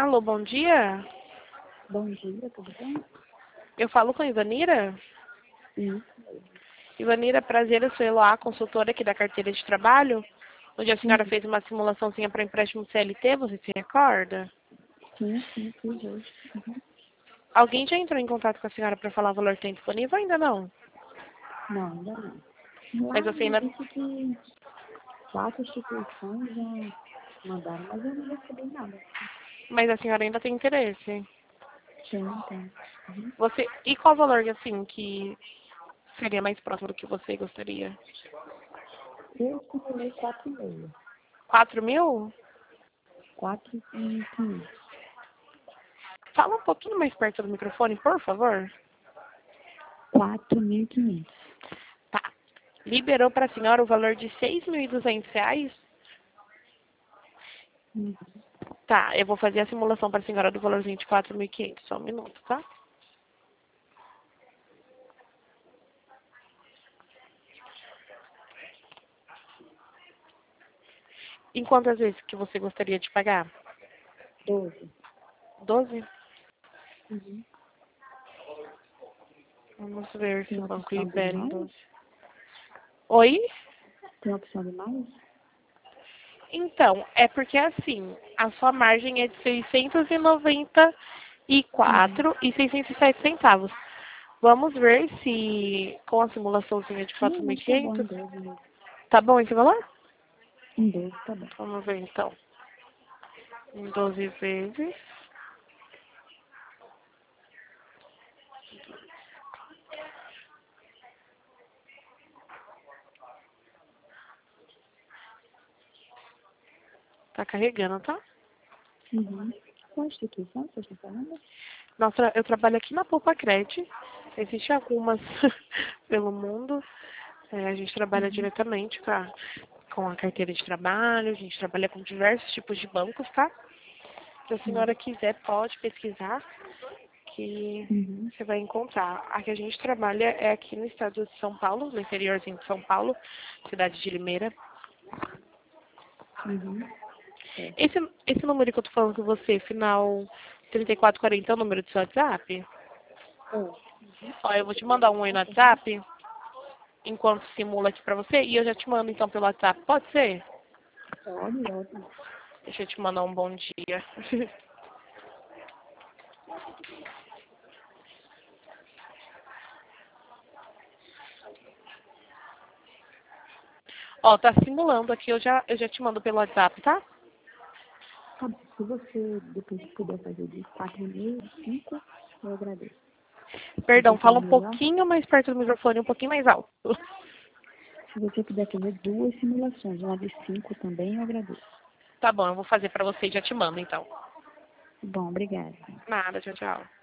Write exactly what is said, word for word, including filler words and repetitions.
Alô, bom dia. Bom dia, tudo bem? Eu falo com a Ivanira? Sim. Ivanira, prazer, eu sou Eloá, consultora aqui da carteira de trabalho, onde a senhora Uhum. fez uma simulaçãozinha para empréstimo C L T, você se recorda? Sim, sim, fiz hoje. Uhum. Alguém já entrou em contato com a senhora para falar o valor que tem disponível ou ainda não? Não, ainda não. Lá Mas você me ainda... disse que quatro instituições já mandaram, mas eu não recebi nada. Mas a senhora ainda tem interesse? Tem, tem. Uhum. Você... E qual valor, assim, que seria mais próximo do que você gostaria? Eu simulei quatro e meio. Quatro mil? Quatro e quinhentos. Fala um pouquinho mais perto do microfone, por favor. Quatro mil e quinhentos. Tá. Liberou para a senhora o valor de seis mil e duzentos reais? Uhum. Tá, eu vou fazer a simulação para a senhora do valorzinho de quatro mil e quinhentos, só um minuto, tá? Em quantas vezes que você gostaria de pagar? Doze. Doze? Uhum. Vamos ver se Tem o banco opção de libera em mais? doze. Oi? Tem opção de mais? Então, é porque assim, a sua margem é de seiscentos e noventa e Uhum. quatro e seiscentos e sete centavos. Vamos ver se com a simulaçãozinha de Não, quatro mil e mas tá bom, em quinhentos, doze mesmo. tá bom esse valor? Em doze, tá bom. Vamos ver então. Em doze vezes. Tá carregando, tá? Uhum. Qual instituição você está falando? Nossa, eu trabalho aqui na Poupa Cred. Existem algumas pelo mundo. É, a gente trabalha Uhum. diretamente com a, com a carteira de trabalho, a gente trabalha com diversos tipos de bancos, tá? Se a Uhum. senhora quiser, pode pesquisar que Uhum. você vai encontrar. A que a gente trabalha é aqui no estado de São Paulo, no interiorzinho de São Paulo, cidade de Limeira. Uhum. É. Esse, esse número que eu tô falando com você, final trinta e quatro quarenta, é o número do seu WhatsApp? É. Ó, eu vou te mandar um oi no WhatsApp, enquanto simula aqui pra você, e eu já te mando então pelo WhatsApp. Pode ser? Pode, ótimo. Deixa eu te mandar um bom dia. Ó, tá simulando aqui, eu já, eu já te mando pelo WhatsApp, tá? Tá bom. Se você depois puder fazer de quatro e meio, cinco, eu agradeço. Se Perdão, você for fala um melhor, pouquinho mais perto do microfone, um pouquinho mais alto. se você puder fazer duas simulações, uma de cinco também, eu agradeço. Tá bom, eu vou fazer pra você e já te mando então. Bom, obrigada. Nada, tchau, tchau.